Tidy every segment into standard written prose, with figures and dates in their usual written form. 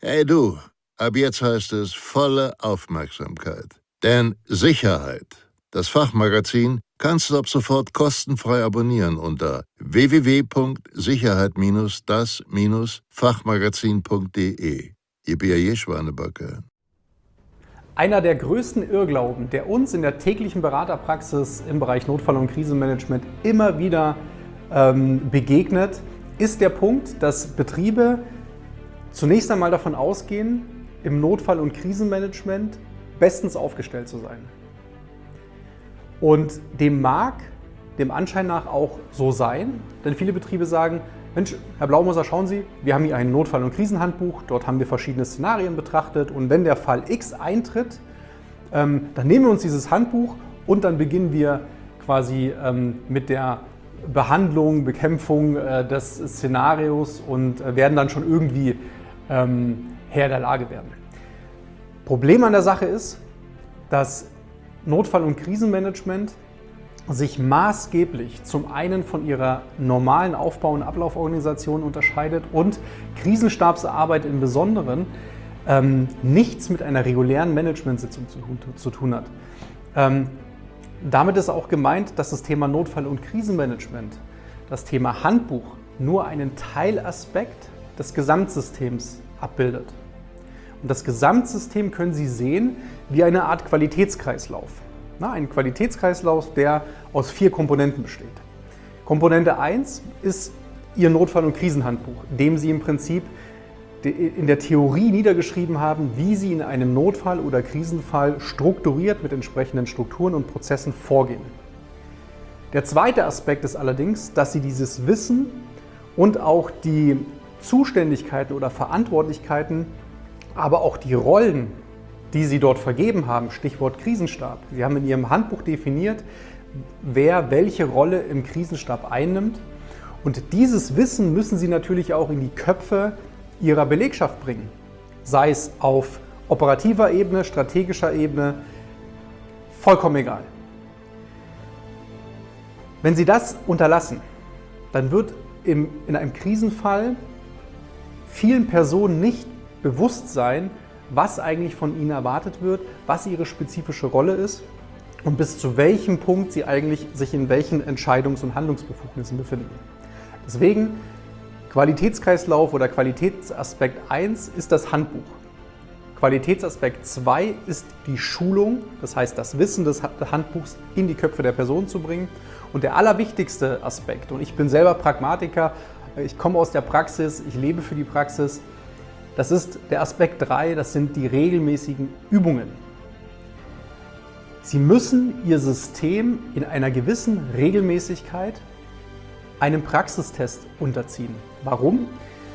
Hey du, ab jetzt heißt es volle Aufmerksamkeit. Denn Sicherheit, das Fachmagazin, kannst du ab sofort kostenfrei abonnieren unter www.sicherheit-das-fachmagazin.de. Ihr B.A.J. Schwanebacke. Einer der größten Irrglauben, der uns in der täglichen Beraterpraxis im Bereich Notfall- und Krisenmanagement immer wieder begegnet, ist der Punkt, dass Betriebe zunächst einmal davon ausgehen, im Notfall- und Krisenmanagement bestens aufgestellt zu sein. Und dem mag dem Anschein nach auch so sein, denn viele Betriebe sagen, Mensch, Herr Blaumoser, schauen Sie, wir haben hier ein Notfall- und Krisenhandbuch, dort haben wir verschiedene Szenarien betrachtet und wenn der Fall X eintritt, dann nehmen wir uns dieses Handbuch und dann beginnen wir quasi mit der Behandlung, Bekämpfung des Szenarios und werden dann schon irgendwie Herr der Lage werden. Problem an der Sache ist, dass Notfall- und Krisenmanagement sich maßgeblich zum einen von ihrer normalen Aufbau- und Ablauforganisation unterscheidet und Krisenstabsarbeit im Besonderen nichts mit einer regulären Managementsitzung zu tun hat. Damit ist auch gemeint, dass das Thema Notfall- und Krisenmanagement, das Thema Handbuch, nur einen Teilaspekt des Gesamtsystems abbildet. Und das Gesamtsystem können Sie sehen wie eine Art Qualitätskreislauf. Ein Qualitätskreislauf, der aus 4 Komponenten besteht. Komponente 1 ist Ihr Notfall- und Krisenhandbuch, dem Sie im Prinzip in der Theorie niedergeschrieben haben, wie Sie in einem Notfall oder Krisenfall strukturiert mit entsprechenden Strukturen und Prozessen vorgehen. Der zweite Aspekt ist allerdings, dass Sie dieses Wissen und auch die Zuständigkeiten oder Verantwortlichkeiten, aber auch die Rollen, die Sie dort vergeben haben, Stichwort Krisenstab. Sie haben in Ihrem Handbuch definiert, wer welche Rolle im Krisenstab einnimmt. Und dieses Wissen müssen Sie natürlich auch in die Köpfe Ihrer Belegschaft bringen. Sei es auf operativer Ebene, strategischer Ebene, vollkommen egal. Wenn Sie das unterlassen, dann wird in einem Krisenfall vielen Personen nicht bewusst sein, was eigentlich von ihnen erwartet wird, was ihre spezifische Rolle ist und bis zu welchem Punkt sie eigentlich sich in welchen Entscheidungs- und Handlungsbefugnissen befinden. Deswegen Qualitätskreislauf oder Qualitätsaspekt 1 ist das Handbuch. Qualitätsaspekt 2 ist die Schulung, das heißt das Wissen des Handbuchs in die Köpfe der Person zu bringen. Und der allerwichtigste Aspekt, und ich bin selber Pragmatiker, ich komme aus der Praxis, ich lebe für die Praxis, das ist der Aspekt 3, das sind die regelmäßigen Übungen. Sie müssen Ihr System in einer gewissen Regelmäßigkeit einem Praxistest unterziehen. Warum?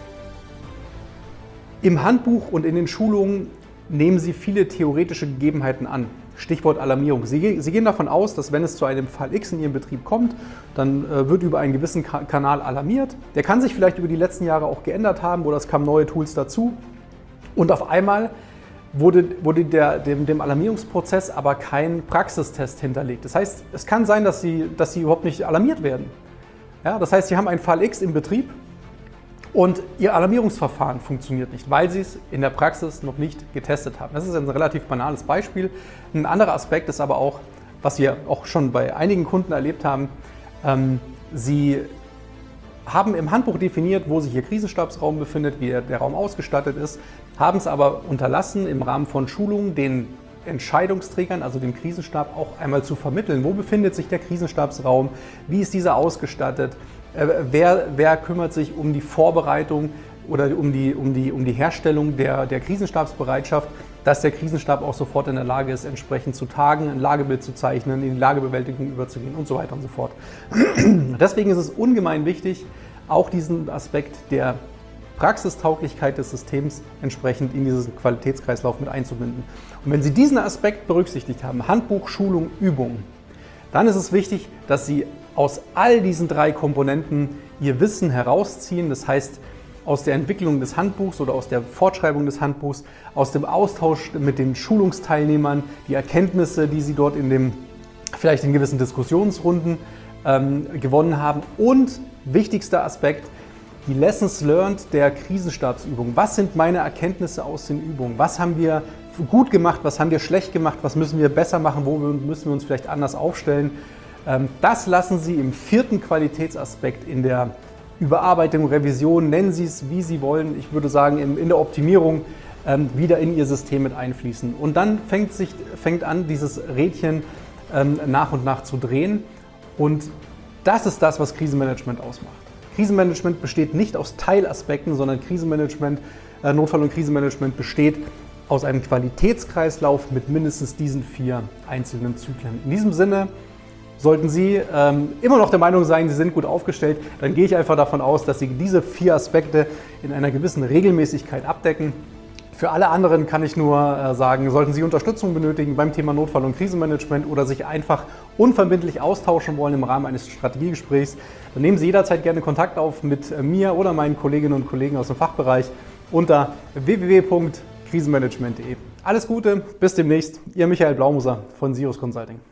Im Handbuch und in den Schulungen nehmen Sie viele theoretische Gegebenheiten an. Stichwort Alarmierung. Sie gehen davon aus, dass wenn es zu einem Fall X in Ihrem Betrieb kommt, dann wird über einen gewissen Kanal alarmiert. Der kann sich vielleicht über die letzten Jahre auch geändert haben oder es kamen neue Tools dazu. Und auf einmal wurde dem Alarmierungsprozess aber kein Praxistest hinterlegt. Das heißt, es kann sein, dass Sie überhaupt nicht alarmiert werden. Ja, das heißt, Sie haben einen Fall X im Betrieb und Ihr Alarmierungsverfahren funktioniert nicht, weil Sie es in der Praxis noch nicht getestet haben. Das ist ein relativ banales Beispiel. Ein anderer Aspekt ist aber auch, was wir auch schon bei einigen Kunden erlebt haben, Sie haben im Handbuch definiert, wo sich Ihr Krisenstabsraum befindet, wie der Raum ausgestattet ist, haben es aber unterlassen, im Rahmen von Schulungen den Entscheidungsträgern, also dem Krisenstab, auch einmal zu vermitteln. Wo befindet sich der Krisenstabsraum? Wie ist dieser ausgestattet? Wer kümmert sich um die Vorbereitung oder um die Herstellung der Krisenstabsbereitschaft, dass der Krisenstab auch sofort in der Lage ist, entsprechend zu tagen, ein Lagebild zu zeichnen, in die Lagebewältigung überzugehen und so weiter und so fort. Deswegen ist es ungemein wichtig, auch diesen Aspekt der Praxistauglichkeit des Systems entsprechend in diesen Qualitätskreislauf mit einzubinden. Und wenn Sie diesen Aspekt berücksichtigt haben, Handbuch, Schulung, Übung, dann ist es wichtig, dass Sie aus all diesen 3 Komponenten Ihr Wissen herausziehen. Das heißt, aus der Entwicklung des Handbuchs oder aus der Fortschreibung des Handbuchs, aus dem Austausch mit den Schulungsteilnehmern, die Erkenntnisse, die Sie dort vielleicht in gewissen Diskussionsrunden gewonnen haben und wichtigster Aspekt, die Lessons learned der Krisenstabsübung. Was sind meine Erkenntnisse aus den Übungen? Was haben wir gut gemacht, was haben wir schlecht gemacht, was müssen wir besser machen, wo müssen wir uns vielleicht anders aufstellen? Das lassen Sie im 4. Qualitätsaspekt in der Überarbeitung, Revision, nennen Sie es, wie Sie wollen. Ich würde sagen, in der Optimierung wieder in Ihr System mit einfließen. Und dann fängt an, dieses Rädchen nach und nach zu drehen. Und das ist das, was Krisenmanagement ausmacht. Krisenmanagement besteht nicht aus Teilaspekten, sondern Notfall- und Krisenmanagement besteht aus einem Qualitätskreislauf mit mindestens diesen 4 einzelnen Zyklen. In diesem Sinne, sollten Sie immer noch der Meinung sein, Sie sind gut aufgestellt, dann gehe ich einfach davon aus, dass Sie diese 4 Aspekte in einer gewissen Regelmäßigkeit abdecken. Für alle anderen kann ich nur sagen, sollten Sie Unterstützung benötigen beim Thema Notfall- und Krisenmanagement oder sich einfach unverbindlich austauschen wollen im Rahmen eines Strategiegesprächs, dann nehmen Sie jederzeit gerne Kontakt auf mit mir oder meinen Kolleginnen und Kollegen aus dem Fachbereich unter www.krisenmanagement.de. Alles Gute, bis demnächst. Ihr Michael Blaumuser von Sirius Consulting.